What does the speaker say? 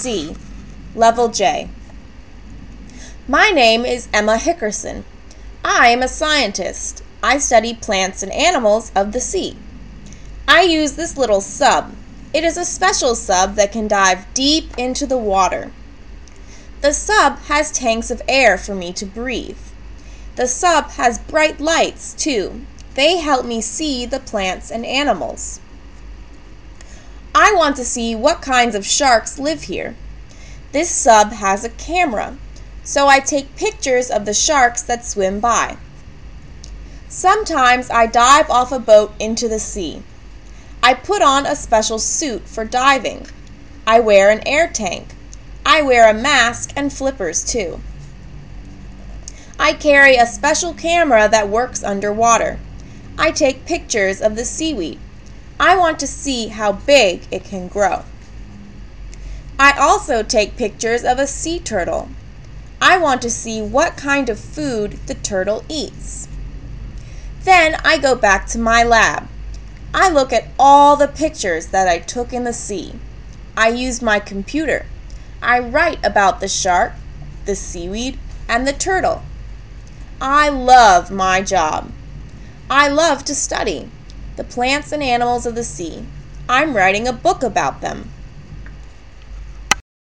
Sea, Level J. My name is Emma Hickerson. I am a scientist. I study plants and animals of the sea. I use this little sub. It is a special sub that can dive deep into the water. The sub has tanks of air for me to breathe. The sub has bright lights, too. They help me see the plants and animals. I want to see what kinds of sharks live here. This sub has a camera, so I take pictures of the sharks that swim by. Sometimes I dive off a boat into the sea. I put on a special suit for diving. I wear an air tank. I wear a mask and flippers too. I carry a special camera that works underwater. I take pictures of the seaweed. I want to see how big it can grow. I also take pictures of a sea turtle. I want to see what kind of food the turtle eats. Then I go back to my lab. I look at all the pictures that I took in the sea. I use my computer. I write about the shark, the seaweed, and the turtle. I love my job. I love to study the plants and animals of the sea. I'm writing a book about them.